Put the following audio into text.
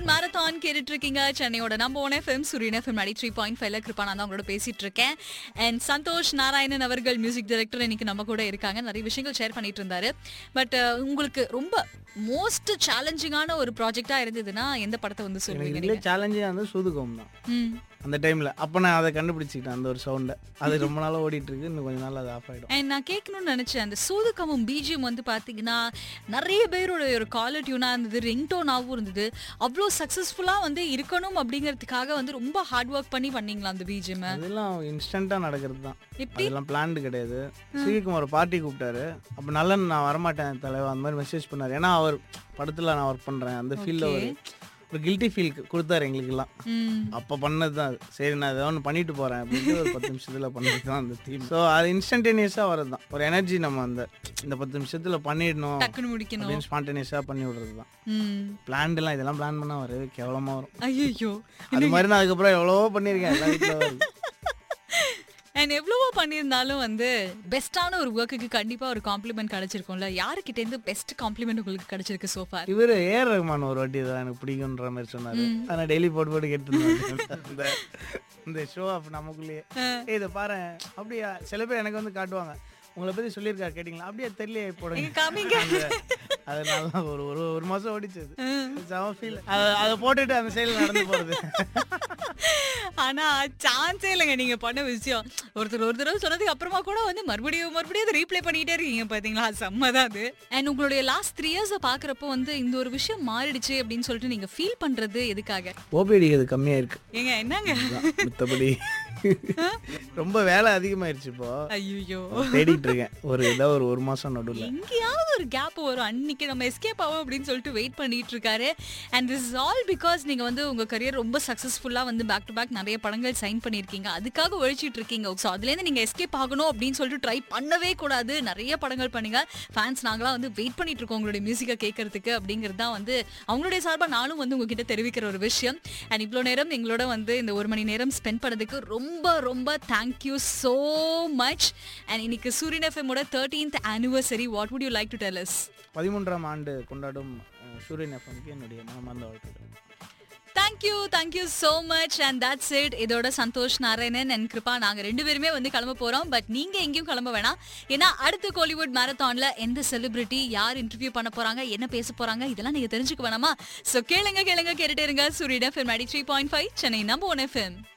Kollywood marathon கேட்டுட்டு இருக்கீங்க. சென்னையோட நம்பர் 1 FM சூரியன் FM 93.5ல கிருபா நான் தான் உங்களோட பேசிட்டு இருக்கேன். அண்ட் சந்தோஷ் நாராயணன் அவர்கள் மியூசிக் டைரக்டர் இன்னைக்கு நம்ம கூட இருக்காங்க. நிறைய விஷயங்கள் ஷேர் பண்ணிட்டு இருந்தாரு. பட் உங்களுக்கு ரொம்ப மோஸ்ட் சேலஞ்சிங்கான ஒரு ப்ராஜெக்டா இருந்ததுன்னா எந்த படத்தை வந்து சொல்லுவீங்க? இல்ல சேலஞ்சிங்கா வந்து சூதுகம் தான் அந்த டைம்ல. அப்ப நான் அதை கண்டுபிடிச்சிக்கிட்டேன் அந்த ஒரு சவுண்டை. அது ரொம்ப நாளா ஓடிட்டு இருக்கு. இன்னும் கொஞ்ச நாள் அது ஆஃப் ஆயிடும். அண்ட் நான் கேட்கணும்னு நினைச்சேன், அந்த சூதுகமும் பிஜிஎம் வந்து பாத்தீங்கன்னா நிறைய பேரோட ஒரு காலர் டியூனா இருந்தது, ரிங்டோனாவும் இருந்தது. அவ்வளோ சக்சஸ்ஃபுல்லா வந்து இருக்கணும் அப்படிங்கிறதுக்காக வந்து ரொம்ப ஹார்ட் ஒர்க் பண்ணி பண்ணீங்களா அந்த பிஜிஎம்? அதெல்லாம் இன்ஸ்டன்டா நடக்கிறது தான். அதெல்லாம் பிளான்டு கிடையாது. சிவிகுமார் பார்ட்டி கூப்பிட்டாரு. அப்ப நல்ல நான் வரமாட்டேன் தலைவா அந்த மாதிரி மெசேஜ் பண்ணாரு. ஏன்னா அவர் படத்துல நான் ஒர்க் பண்றேன் அந்த ஃபீல்ட்ல ஒரு கில்ட்டி ஃபீல் கொடுத்தாரு எங்களுக்கெல்லாம். அப்போ பண்ணது தான் அது. சரி நான் ஏதோ ஒன்று பண்ணிட்டு போகிறேன் அப்படின்ட்டு ஒரு 10 நிமிஷத்தில் பண்ணது தான் அந்த தீம். ஸோ அது இன்ஸ்டன்டேனியஸாக வரது தான். ஒரு எனர்ஜி நம்ம இந்த 10 நிமிஷத்தில் பண்ணிடணும் அப்படின்னு ஸ்பான்டேனியஸாக பண்ணி விடுறது தான். பிளான்லாம் இதெல்லாம் பிளான் பண்ணால் வரவே கேவலமாக வரும். ஐயோ அது மாதிரி நான் அதுக்கப்புறம் எவ்வளவோ பண்ணியிருக்கேன் எல்லா வீட்டில். அண்ட் எவ்வளவோ பண்ணியிருந்தாலும் வந்து பெஸ்ட்டான ஒரு ஒர்க்குக்கு கண்டிப்பா ஒரு காம்ப்ளிமெண்ட் கிடைச்சிருக்கும்ல. யாருக்கிட்ட இருந்து பெஸ்ட் காம்ப்ளிமெண்ட் உங்களுக்கு கிடைச்சிருக்கு சோஃபார்? இவர் ஏஆர் ரஹ்மான் ஒரு வாட்டி தான் எனக்கு பிடிக்கும்ன்ற மாதிரி சொன்னாரு. ஆனால் டெய்லி போட்டு கேட்டு இந்த ஷோ ஆஃப் நமக்குள்ளேயே இதை பாரு அப்படியா சில பேர் எனக்கு வந்து காட்டுவாங்க, உங்களை பத்தி சொல்லியிருக்காரு கேட்டீங்களா? அப்படியே தெரியல போடுங்க. அதனால ஒரு மாசம் ஓடிச்சது. அதை போட்டுட்டு அந்த சைடில் நடந்து போறது. ஆனா சான்ஸே இல்லைங்க நீங்க பண்ண விஷயம். ஒருத்தர் ஒரு தடவை சொன்னதுக்கு அப்புறமா கூட வந்து மறுபடியும் அதை ரீப்ளே பண்ணிட்டே இருக்கீங்க பாத்தீங்களா? செம்மதான் அது. அண்ட் உங்களுடைய லாஸ்ட் 3 இயர்ஸ் பாக்குறப்போ வந்து இந்த ஒரு விஷயம் மாறிடுச்சு அப்படின்னு சொல்லிட்டு நீங்க ஃபீல் பண்றது எதுக்காக? ஓபிடி அது கம்மியா இருக்கு. ஏங்க என்னங்க மத்தபடி ரொம்ப வேலை அதிகமாயிருச்சு இப்போ. ஐயோ தேடிட்டு இருக்கேன் ஒரு மாசம் நடுவில் எங்கேயாவது ஒரு கேப் வரும், அன்னைக்கு நம்ம எஸ்கேப் ஆகும் அப்படின்னு சொல்லிட்டு வெயிட் பண்ணிட்டு இருக்காரு. And this is all because நீங்க வந்து உங்க கரியர் ரொம்ப சக்சஸ்ஃபுல்லா வந்து பேக் டு பேக் நிறைய படங்கள் சைன் பண்ணிருக்கீங்க. அதுக்காக உழைச்சிட்டு இருக்கீங்க. ஸோ அதுல இருந்து நீங்க எஸ்கேப் ஆகணும் அப்படின்னு சொல்லிட்டு ட்ரை பண்ணவே கூடாது. நிறைய படங்கள் பண்ணுங்க. ஃபேன்ஸ் நாங்களாம் வந்து வெயிட் பண்ணிட்டு இருக்கோம் உங்களுடைய மியூசிக்கை கேட்கறதுக்கு அப்படிங்கிறது தான் வந்து அவங்களுடைய சார்பா நானும் வந்து உங்ககிட்ட தெரிவிக்கிற ஒரு விஷயம். அண்ட் இவ்வளோ நேரம் எங்களோட வந்து இந்த 1 மணி நேரம் ஸ்பெண்ட் பண்ணதுக்கு ரொம்ப ரொம்ப தேங்க்யூ so much. அண்ட் இன்னைக்கு சூரியன் எஃப்எம்மோட 13th anniversary. what would you like to tell us? 13ஆம் ஆண்டு கொண்டாடும் சூரியன் எஃப்எம்க்கு என்னுடைய மனமார்ந்த வாழ்த்துக்கள். Thank you so much. And that's it. இதோட சந்தோஷ் நாராயணன் and கிருபா நாங்க 2 பேருமே வந்து கிளம்ப போறோம். பட் நீங்க எங்கேயும் கிளம்ப வேணாம். ஏன்னா அடுத்த கோலிவுட் மாரத்தான்ல எந்த செலிபிரிட்டி யார் இன்டர்வியூ பண்ண போறாங்க, என்ன பேச போறாங்க, இதெல்லாம் நீங்க தெரிஞ்சுக்க வேணாமா? சோ கேளுங்க கேட்டுட்டே இருங்க. சூரியன் FM 93.5 சென்னை நம்பர் 1 FM.